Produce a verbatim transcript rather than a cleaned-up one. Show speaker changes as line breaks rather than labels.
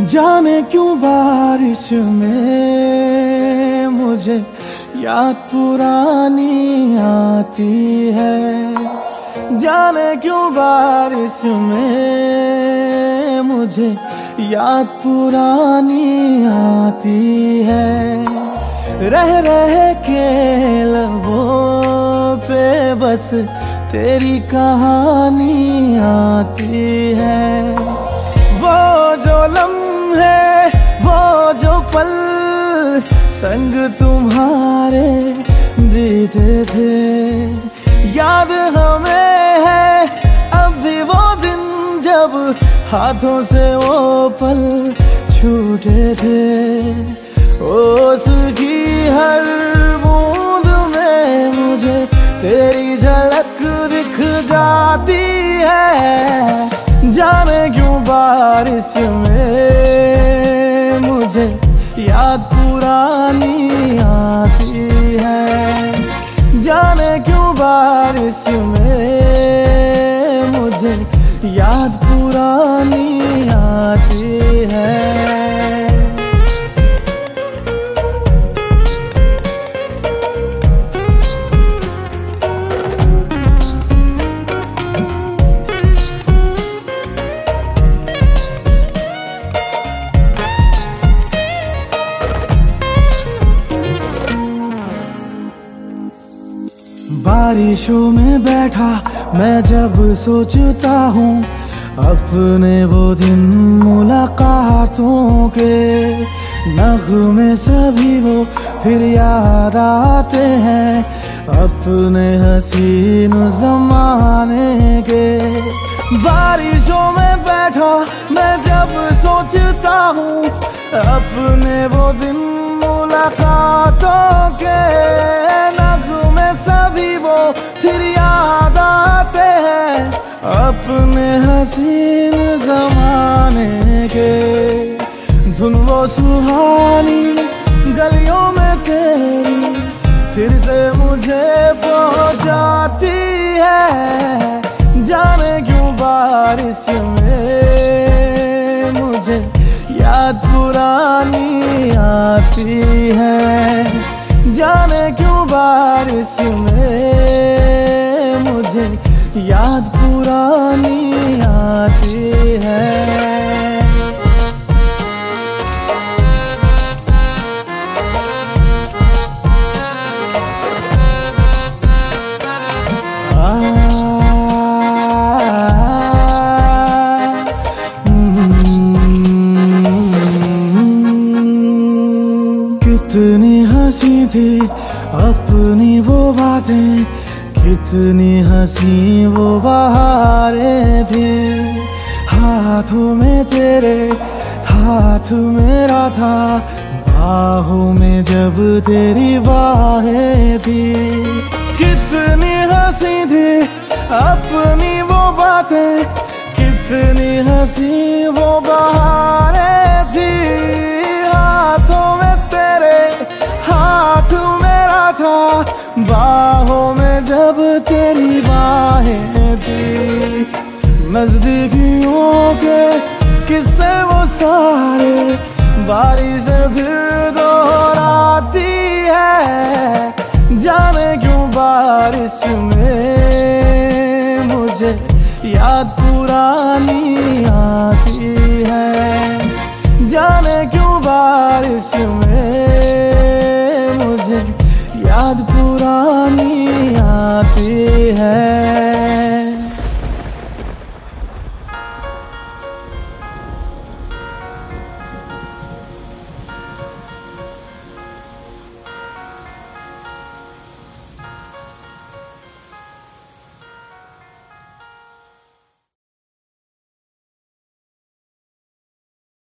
जाने क्यों बारिश में मुझे याद पुरानी आती है। जाने क्यों बारिश में मुझे याद पुरानी आती है। रह रह के लबों पे बस तेरी कहानी आती है। वो जो लम्हे वो जो पल संग तुम्हारे बीते थे, याद हमें है अब भी वो दिन जब हाथों से वो पल छूटे थे। उसकी हर बूंद में मुझे तेरी झलक दिख जाती है। जाने क्यों बारिश में मुझे याद पुरानी आती है। जाने क्यों बारिश में मुझे याद पुरानी आती है। बारिशों में बैठा मैं जब सोचता हूँ अपने वो दिन मुलाकातों के, नगमे सभी वो फिर याद आते हैं अपने हसीन ज़माने के। बारिशों में बैठा मैं जब सोचता हूँ अपने वो दिन मुलाकातों के, नगमे सभी वो फिर याद आते हैं अपने हसीन ज़माने के। धुन वो सुहानी गलियों में तेरी फिर से मुझे पहुंचाती है। जाने क्यों बारिश में मुझे याद पुरानी आती है। जाने क्यों बारिश में मुझे याद पुरानी आती है। कितनी हंसी थी अपनी वो बातें, कितनी हंसी वो बहारें थी। हाथों में तेरे हाथ मेरा था, बाहों में जब तेरी बाहें थी। कितनी हंसी थी अपनी वो बातें, कितनी हंसी वो बहारें थी। हाथों में तेरे हाथ मेरा था, बाहों में जब तेरी बाहें थी। नजदीकियों के किस्से वो सारे बारिश फिर दोहराती है। जाने क्यों बारिश में मुझे याद पुरानी आती है। जाने क्यों बारिश में मुझे याद पुरानी आती